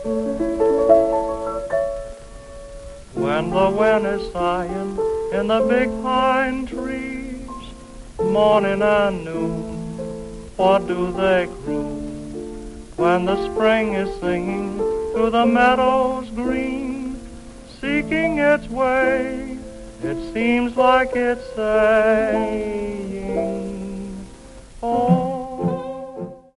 When the wind is sighing in the big pine trees, morning and noon, what do they croon? When the spring is singing through the meadows green, seeking its way, it seems like it's saying, oh,